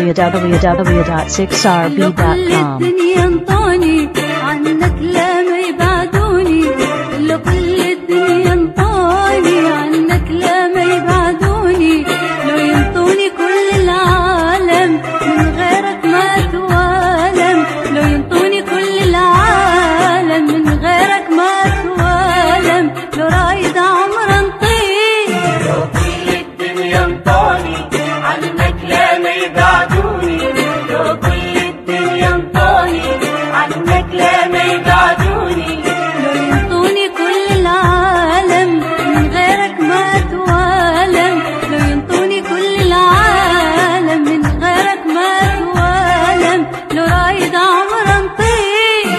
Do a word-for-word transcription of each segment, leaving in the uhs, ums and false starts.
w w w dot six r b dot com. الدنيا انطوني عنك لا ما يبعدوني، لو كل الدنيا انطوني عنك لا ما يبعدوني، لو ينطوني كل العالم من غيرك ما توالم، لو ينطوني كل العالم من غيرك ما توالم، لو رايد عمر انطيك، لو كل الدنيا انطوني عنك لا ما يبعدوني، لو كل الدنيا انطوني عنك لا ما يبعدوني، لو ينطوني كل العالم من غيرك ما توالم، لو ينطوني كل العالم من غيرك ما توالم، لو رايد عمر انطيك.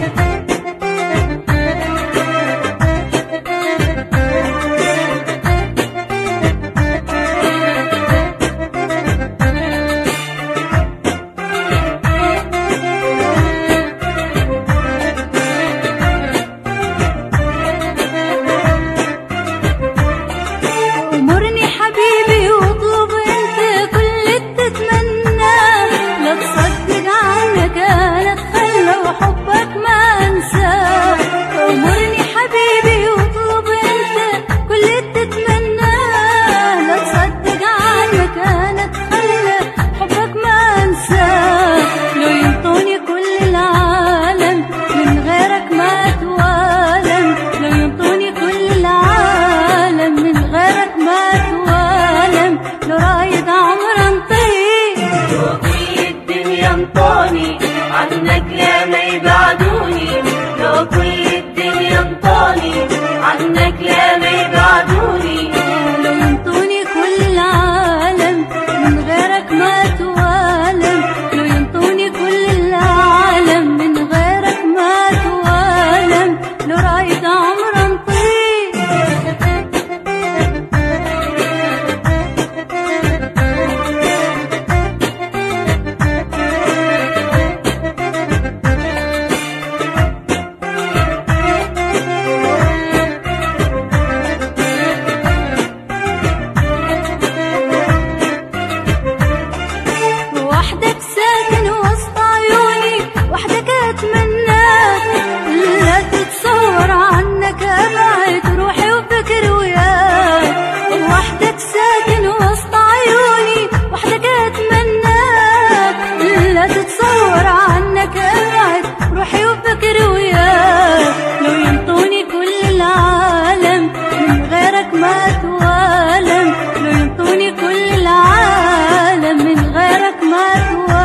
أمرني حبيبي واطلب انت كل اللي تتمناه، لا تصدق عنك انا اتخلى وحبك ما انساه، أمرني حبيبي واطلب انت كل اللي تتمناه، لا تصدق عنك انا اتخلى حبك ما انساه، لو ينطوني كل العالم من غيرك ما توالم، لو ينطوني كل العالم من غيرك ما توالم، لو رايد عمر انطيك، لو كل الدنيا انطوني عنك لا ما يبعدوني، لو كل الدنيا انطوني عنك لا ما يبعدوني، لو ينطوني كل العالم من غيرك ما توالم، لو ينطوني كل العالم من غيرك ما توالم، لو رايد عمر انطيك. وحدك ساكن وسط عيوني، وحدك اتمناك، لا تتصور عنك ابعد روحي وفكري وياك، وحدك ساكن وسط عيوني، وحدك اتمناك، لا تتصور عنك ابعد روحي وفكري وياك، لو ينطوني كل العالم من غيرك ما توالم، لو ينطوني كل العالم من غيرك ما توالم،